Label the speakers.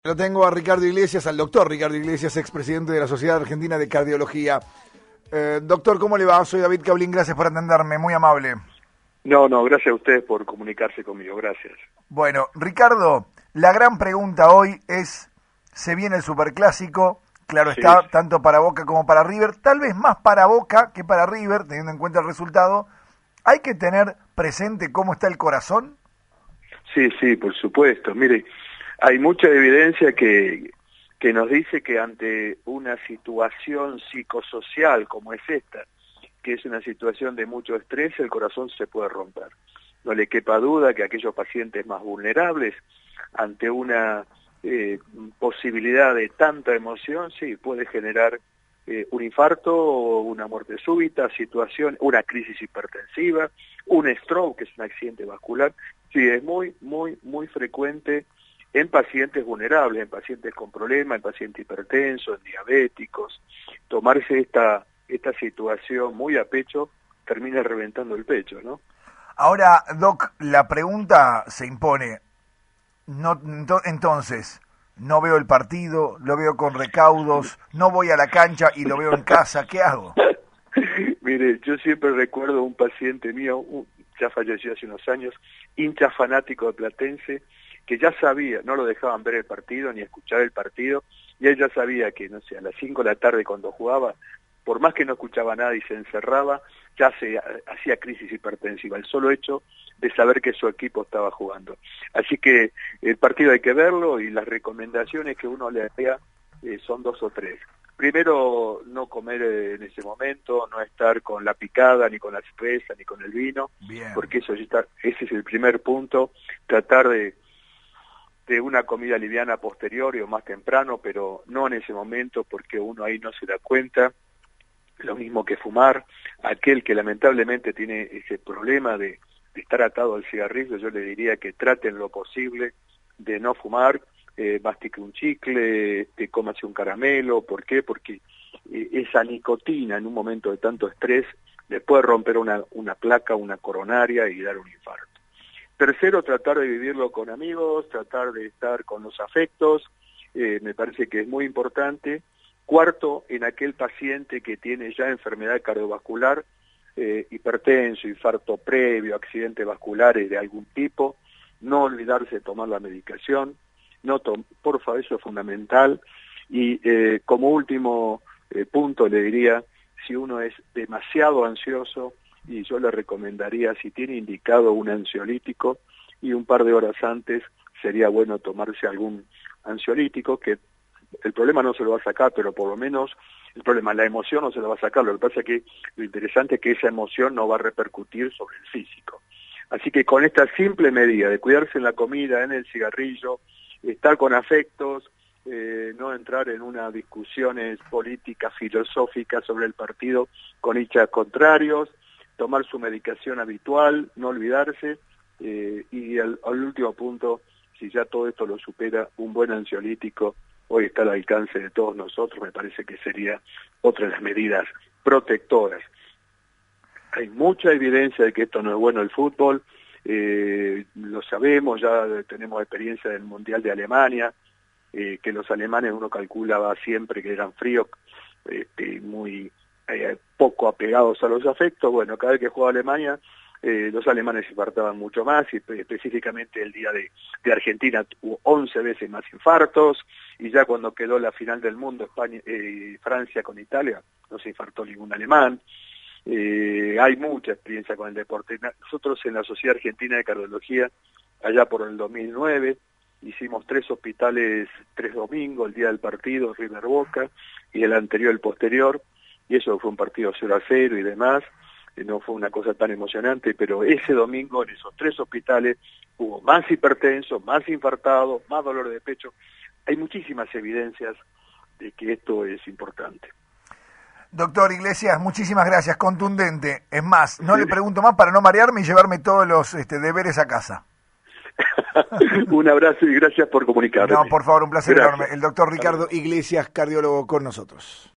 Speaker 1: Lo tengo a Ricardo Iglesias, al doctor Ricardo Iglesias, expresidente de la Sociedad Argentina de Cardiología. Doctor, ¿cómo le va? Soy David Cablín, gracias por atenderme, muy amable.
Speaker 2: No, gracias a ustedes por comunicarse conmigo, gracias.
Speaker 1: Bueno, Ricardo, la gran pregunta hoy es, se viene el Superclásico, claro está, tanto para Boca como para River, tal vez más para Boca que para River, teniendo en cuenta el resultado. ¿Hay que tener presente cómo está el corazón?
Speaker 2: Sí, por supuesto. Mire, hay mucha evidencia que nos dice que ante una situación psicosocial como es esta, que es una situación de mucho estrés, el corazón se puede romper. No le quepa duda que aquellos pacientes más vulnerables, ante una posibilidad de tanta emoción, sí, puede generar un infarto o una muerte súbita, una crisis hipertensiva, un stroke, que es un accidente vascular. Sí, es muy frecuente en pacientes vulnerables, en pacientes con problemas, en pacientes hipertensos, en diabéticos. Tomarse esta situación muy a pecho termina reventando el pecho, ¿no?
Speaker 1: Ahora, Doc, la pregunta se impone. Entonces, no veo el partido, lo veo con recaudos, no voy a la cancha y lo veo en casa, ¿qué hago?
Speaker 2: Mire, yo siempre recuerdo un paciente mío, ya falleció hace unos años, hincha fanático de Platense, que ya sabía, no lo dejaban ver el partido ni escuchar el partido, y él ya sabía que, no sé, a las 5 de la tarde cuando jugaba, por más que no escuchaba nada y se encerraba, ya se hacía crisis hipertensiva, el solo hecho de saber que su equipo estaba jugando. Así que el partido hay que verlo y las recomendaciones que uno le haría son 2 o 3. Primero, no comer en ese momento, no estar con la picada, ni con la cerveza, ni con el vino. Bien. Porque ese es el primer punto, tratar de una comida liviana posterior o más temprano, pero no en ese momento porque uno ahí no se da cuenta. Lo mismo que fumar, aquel que lamentablemente tiene ese problema de estar atado al cigarrillo, yo le diría que traten lo posible de no fumar, mastique un chicle, cómase un caramelo. ¿Por qué? Porque esa nicotina en un momento de tanto estrés le puede romper una placa, una coronaria y dar un infarto. Tercero, tratar de vivirlo con amigos, tratar de estar con los afectos, me parece que es muy importante. Cuarto, en aquel paciente que tiene ya enfermedad cardiovascular, hipertenso, infarto previo, accidentes vasculares de algún tipo, no olvidarse de tomar la medicación, por favor, eso es fundamental. Y como último punto le diría, si uno es demasiado ansioso, y yo le recomendaría, si tiene indicado un ansiolítico, y un par de horas antes sería bueno tomarse algún ansiolítico, que el problema no se lo va a sacar, pero por lo menos la emoción no se lo va a sacar. Lo que pasa es que lo interesante es que esa emoción no va a repercutir sobre el físico. Así que con esta simple medida de cuidarse en la comida, en el cigarrillo, estar con afectos, no entrar en unas discusiones políticas, filosóficas sobre el partido con hinchas contrarios, tomar su medicación habitual, no olvidarse, y al último punto, si ya todo esto lo supera, un buen ansiolítico hoy está al alcance de todos nosotros, me parece que sería otra de las medidas protectoras. Hay mucha evidencia de que esto no es bueno el fútbol, lo sabemos, ya tenemos experiencia del Mundial de Alemania, que los alemanes uno calculaba siempre que eran fríos, muy poco apegados a los afectos. Bueno, cada vez que jugaba Alemania, los alemanes se infartaban mucho más, y específicamente el día de Argentina hubo 11 veces más infartos, y ya cuando quedó la final del mundo, Francia con Italia, no se infartó ningún alemán. Hay mucha experiencia con el deporte. Nosotros en la Sociedad Argentina de Cardiología, allá por el 2009, hicimos 3 hospitales, 3 domingos, el día del partido, River Boca, y el anterior, el posterior, y eso fue un partido 0-0 y demás. No fue una cosa tan emocionante, pero ese domingo en esos 3 hospitales hubo más hipertensos, más infartados, más dolor de pecho. Hay muchísimas evidencias de que esto es importante.
Speaker 1: Doctor Iglesias, muchísimas gracias, contundente. Es más, no le pregunto más para no marearme y llevarme todos los deberes a casa.
Speaker 2: Un abrazo y gracias por comunicarme.
Speaker 1: No, por favor, un placer enorme. El doctor Ricardo Iglesias, cardiólogo, con nosotros.